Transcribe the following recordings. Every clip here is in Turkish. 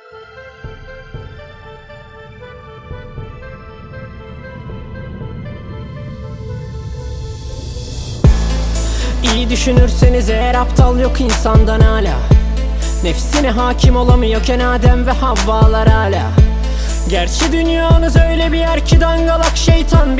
İyi düşünürseniz eğer aptal yok insandan hala. Nefsine hakim olamıyorken Adem ve Havvalar hala. Gerçi dünyanız öyle bir yer ki dangalak şeytan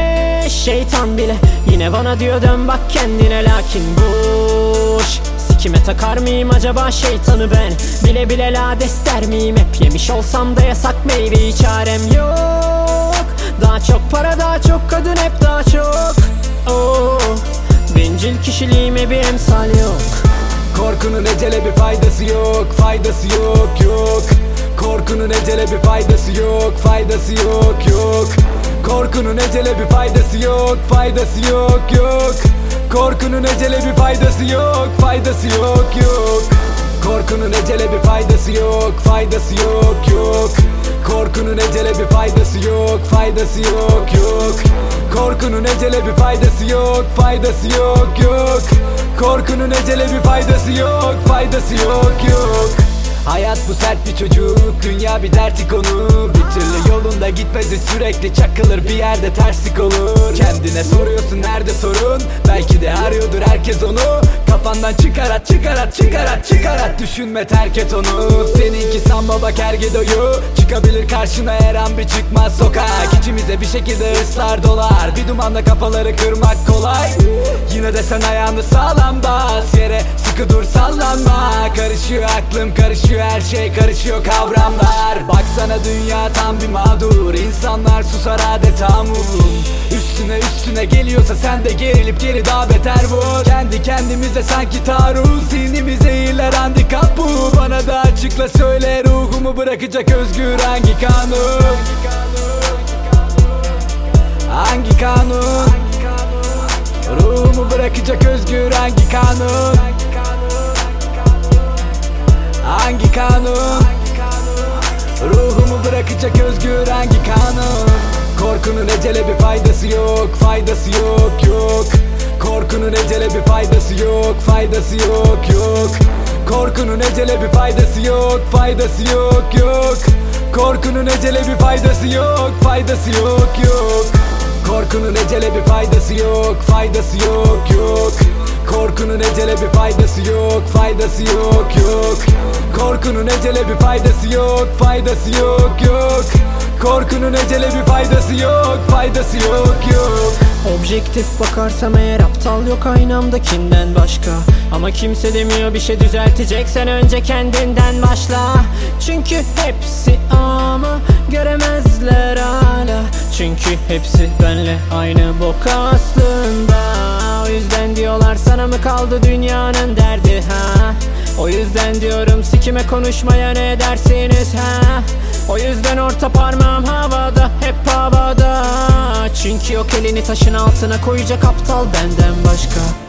bile yine bana diyor dön bak kendine, lakin boş. Sikime takar mıyım acaba şeytanı ben? Bile bile lades der miyim? Hep yemiş olsam da yasak meyveyi, çarem yok. Daha çok para, daha çok kadın, hep daha çok. Oh, bencil kişiliğime bir emsal yok. Korkunun ecele bir faydası yok, faydası yok, yok. Korkunun ecele bir faydası yok, faydası yok, yok. Korkunun ecele bir faydası yok, faydası yok, yok. Korkunun ecele bir faydası yok, faydası yok, yok. Korkunun ecele bir faydası yok, faydası yok, yok. Korkunun ecele bir faydası yok, faydası yok, yok. Korkunun ecele bir faydası yok, faydası yok, yok. Korkunun ecele bir faydası yok, faydası yok, yok. Hayat bu sert bir çocuk, dünya bir dertlik konu. Bir türlü yolunda gitmesi, sürekli çakılır bir yerde terslik olur. Kendine soruyorsun nerede sorun, belki de arıyordur herkes onu. Kafandan çıkar at, çıkar at, çıkar at, çıkar at. Düşünme, terk et onu. Seninki sanma bak Ergedo'yu. Çıkabilir karşına her an bir çıkmaz sokak. İçimize bir şekilde hırslar dolar. Bir dumanla kafaları kırmak kolay. Yine de sen ayağını sağlam bas, yere sıkı dur, sallanma. Karışıyor aklım, karışıyor her şey, karışıyor kavramlar. Baksana dünya tam bir mağdur, insanlar susar adeta mum. Üstüne geliyorsa sen de gerilip geri daha beter vur. Kendi kendimize sanki taarruz, zihnimize iyiler handikap bu. Bana da açıkla söyle, ruhumu bırakacak özgür hangi kanun? Hangi kanun? Ruhumu bırakacak özgür hangi kanun? Hangi kanun? Ruhumu bırakacak özgür hangi kanun? Korkunun ecele bir faydası yok, faydası yok, yok. Korkunun ecele bir faydası yok, faydası yok, yok. Korkunun ecele bir faydası yok, faydası yok, yok. Korkunun ecele bir faydası yok, faydası yok, yok. Korkunun ecele bir faydası yok, faydası yok, yok. Korkunun ecele bir faydası yok, faydası yok, yok. Korkunun ecele bir faydası yok, faydası yok, yok. Korkunun ecele bir faydası yok, faydası yok, yok. Objektif bakarsam eğer aptal yok aynamdakinden başka. Ama kimse demiyor bir şey düzelteceksen önce kendinden başla. Çünkü hepsi ama göremezler hala. Çünkü hepsi benle aynı bok aslında. O yüzden diyorlar sana mı kaldı dünyanın derdi ha? O yüzden diyorum sikime konuşmaya ne dersiniz ha? O yüzden orta parmağım havada, hep havada. Çünkü yok elini taşın altına koyacak aptal benden başka.